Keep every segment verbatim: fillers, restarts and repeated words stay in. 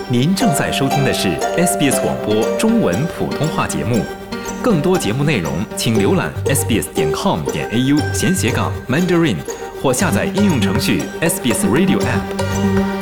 您正在收听的是 S B S 广播中文普通话节目，更多节目内容请浏览 s b s 点 com 点 a u 闲斜杠 Mandarin 或下载应用程序 S B S Radio App。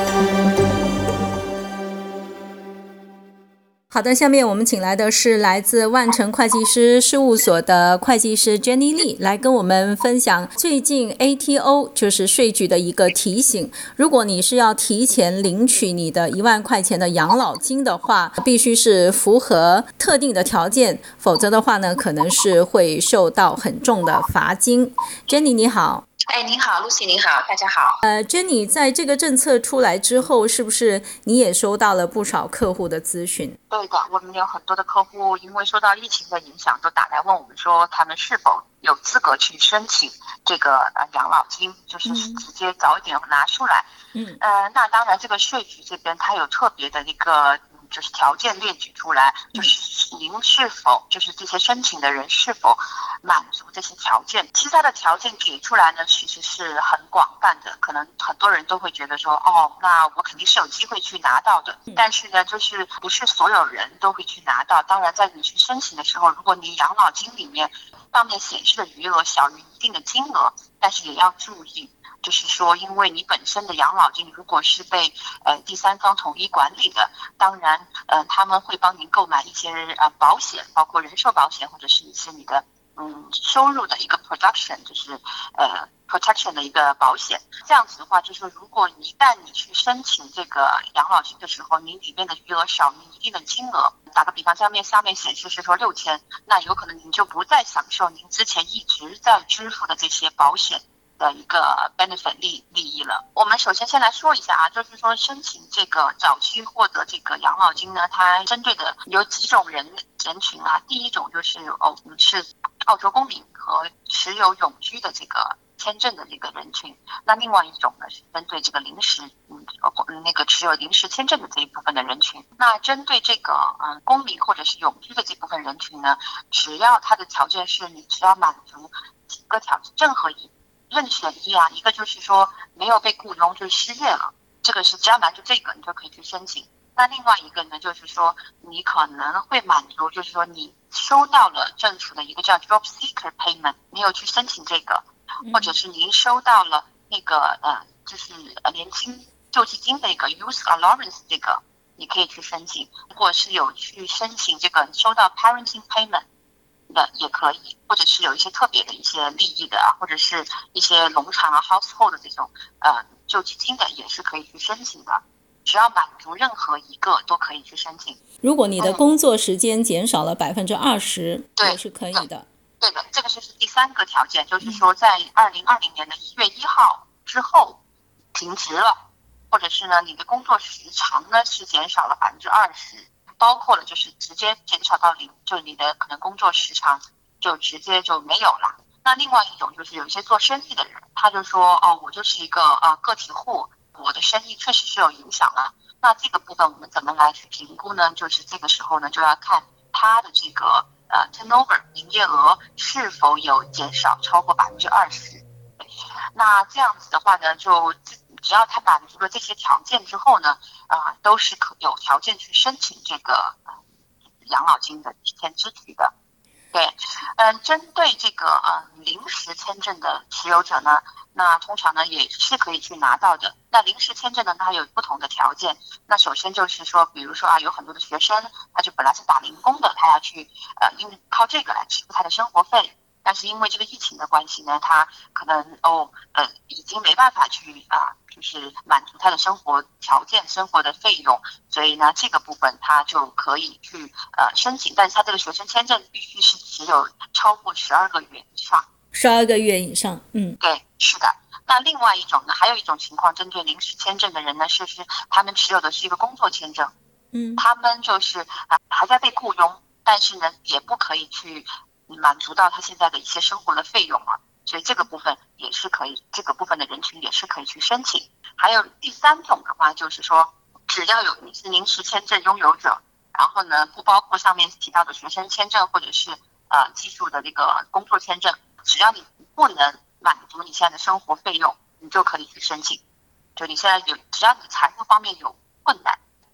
好的，下面我们请来的是来自万城会计师事务所的会计师 Jenny Lee 来跟我们分享最近 A T O 就是税局的一个提醒，如果你是要提前领取你的一万块钱的养老金的话，必须是符合特定的条件，否则的话呢，可能是会受到很重的罚金。Jenny 你好。 哎，您好 ，Lucy， 您好，大家好。 呃 ，Jenny， 在这个政策出来之后，是不是你也收到了不少客户的咨询？ 对的，我们有很多的客户因为受到疫情的影响，都打来问我们说，他们是否有资格去申请这个呃养老金，就是直接早一点拿出来。嗯，呃，那当然，这个税局这边它有特别的一个。就是条件列举出来，就是您是否就是这些申请的人是否满足这些条件。其实他的条件给出来呢，其实是很广泛的，可能很多人都会觉得说，哦，那我肯定是有机会去拿到的。但是呢，就是不是所有人都会去拿到。当然，在你去申请的时候，如果你养老金里面上面显示的余额小于一定的金额，但是也要注意。就是说，因为你本身的养老金如果是被呃第三方统一管理的，当然呃他们会帮您购买一些呃保险，包括人寿保险或者是一些你的嗯收入的一个 production， 就是呃 protection 的一个保险。这样子的话，就是说如果一旦你去申请这个养老金的时候，你里面的余额少于一定的金额，打个比方，上面下面显示是说六千，那有可能您就不再享受您之前一直在支付的这些保险的一个 benefit 利利益了。我们首先先来说一下啊，就是说申请这个早期获得这个养老金呢，它针对的有几种人人群啊。第一种就是哦是澳洲公民和持有永居的这个签证的这个人群。那另外一种呢是针对这个临时嗯那个持有临时签证的这一部分的人群。那针对这个嗯公民或者是永居的这部分人群呢，只要它的条件是你只要满足几个条件，任何一任选一啊，一个就是说没有被雇佣，就是失业了，这个是只要满足这个，你就可以去申请。那另外一个呢，就是说你可能会满足，就是说你收到了政府的一个叫 Job Seeker Payment， 你有去申请这个，或者是您收到了那个呃，就是年轻救济金的一个 Youth Allowance 这个，你可以去申请。如果是有去申请这个收到 Parenting Payment。的也可以，或者是有一些特别的一些利益的啊，或者是一些农场啊 household 的这种呃救济金的，也是可以去申请的。只要满足任何一个都可以去申请。 如果你的工作时间减少了百分之二十，也是可以的。 对的，这个就是第三个条件，就是说在二零二零年的一月一号之后停职了，或者是呢你的工作时长呢是减少了百分之二十。包括了就是直接减少到零，就你的可能工作时长就直接就没有了。那另外一种就是有一些做生意的人，他就说哦，我就是一个呃个体户，我的生意确实是有影响了。那这个部分我们怎么来去评估呢？就是这个时候呢，就要看他的这个呃 turnover 营业额是否有减少超过百分之二十。那这样子的话呢，就只要他满足了这些条件之后呢，啊、呃，都是可有条件去申请这个、呃、养老金的提前支取的。对，嗯、呃，针对这个呃临时签证的持有者呢，那通常呢也是可以去拿到的。那临时签证呢，它有不同的条件。那首先就是说，比如说啊，有很多的学生，他就本来是打零工的，他要去呃，因为靠这个来支付他的生活费。但是因为这个疫情的关系呢，他可能哦呃已经没办法去啊、呃，就是满足他的生活条件、生活的费用，所以呢这个部分他就可以去呃申请，但是他这个学生签证必须是只有超过十二个月以上。 十二个月以上，嗯， 对，是的。那另外一种呢，还有一种情况，针对临时签证的人呢，是是他们持有的是一个工作签证，嗯，他们就是啊、呃、还在被雇佣，但是呢也不可以去满足到他现在的一些生活的费用了，所以这个部分也是可以，这个部分的人群也是可以去申请。还有第三种的话，就是说只要有你是临时签证拥有者，然后呢不包括上面提到的学生签证或者是呃技术的这个工作签证，只要你不能满足你现在的生活费用，你就可以去申请。就你现在有，只要你财务方面有困难，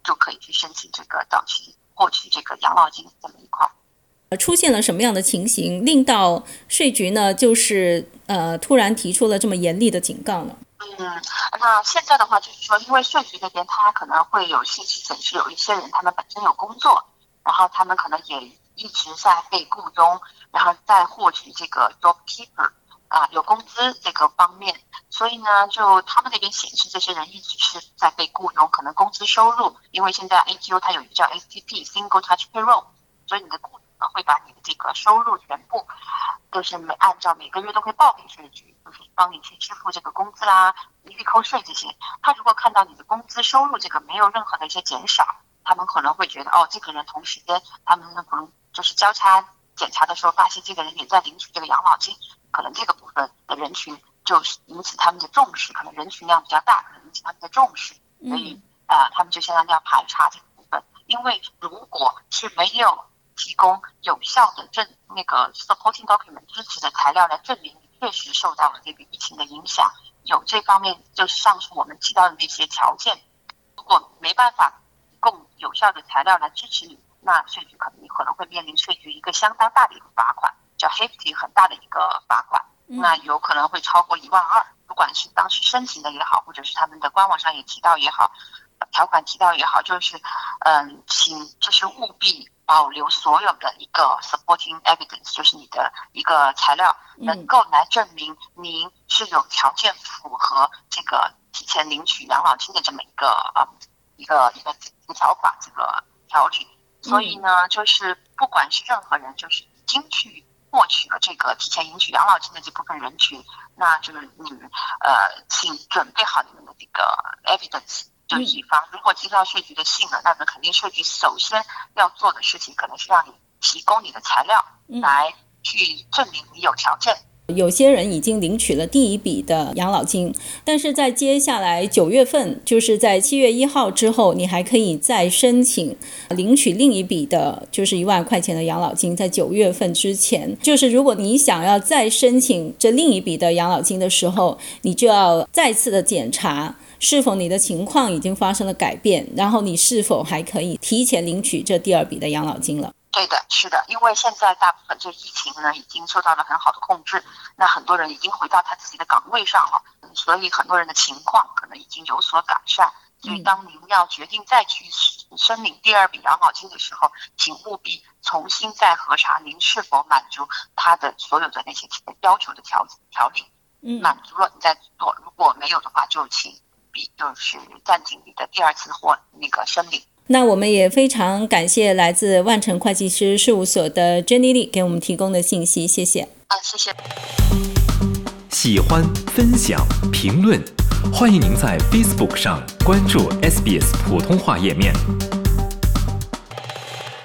就可以去申请这个早期获取这个养老金这么一块。 出现了什么样的情形，令到税局呢，就是呃突然提出了这么严厉的警告呢？ 嗯，那现在的话就是说，因为税局这边他可能会有信息显示，有一些人他们本身有工作，然后他们可能也一直在被雇佣，然后再获取这个 job keeper 啊、呃、有工资这个方面，所以呢，就他们那边显示这些人一直是在被雇佣，可能工资收入，因为现在 A T O 它有一个叫 S T P Single Touch Payroll， 所以你的雇主呢会把你的这个收入全部都是每按照每个月都会报给税局，就是帮你去支付这个工资啦、一律扣税这些。他如果看到你的工资收入这个没有任何的一些减少，他们可能会觉得哦，这个人同时间他们可能就是交叉检查的时候发现这个人也在领取这个养老金，可能这个部分的人群就引起他们的重视，可能人群量比较大，可能引起他们的重视，所以啊、呃，他们就相当于要排查这个部分。因为如果是没有提供有效的证那个 supporting document 支持的材料来证明你确实受到了这个疫情的影响，有这方面就是上述我们提到的那些条件，如果没办法提供有效的材料来支持你，那税局可能你可能会面临税局一个相当大的一个罚款，叫 hefty 很大的一个罚款，那有可能会超过一万二，不管是当时申请的也好，或者是他们的官网上也提到也好，条款提到也好，就是嗯，请就是务必保留所有的一个 supporting evidence， 就是你的一个材料，能够来证明您是有条件符合这个提前领取养老金的这么一个呃一个一个一个条款这个条例。所以呢，就是不管是任何人，就是已经去获取了这个提前领取养老金的这部分人群，那就是你们呃，请准备好你们的这个 evidence。就以防如果接到税局的信了，那么肯定税局首先要做的事情可能是让你提供你的材料来去证明你有条件。 有些人已经领取了第一笔的养老金，但是在接下来九月份，就是在七月一号之后，你还可以再申请领取另一笔的，就是一万块钱的养老金。在九月份之前，就是如果你想要再申请这另一笔的养老金的时候，你就要再次的检查是否你的情况已经发生了改变，然后你是否还可以提前领取这第二笔的养老金了。 对的，是的，因为现在大部分这疫情呢已经受到了很好的控制，那很多人已经回到他自己的岗位上了，所以很多人的情况可能已经有所改善。所以当您要决定再去申领第二笔养老金的时候，请务必重新再核查您是否满足他的所有的那些要求的条条例，嗯，满足了你再做，如果没有的话，就请必就是暂停你的第二次或那个申领。 那我们也非常感谢来自万成会计师事务所的 Jenny Lee 给我们提供的信息，谢谢。 啊，谢谢。 喜欢、分享、评论，欢迎您在 Facebook 上关注 S B S 普通话页面。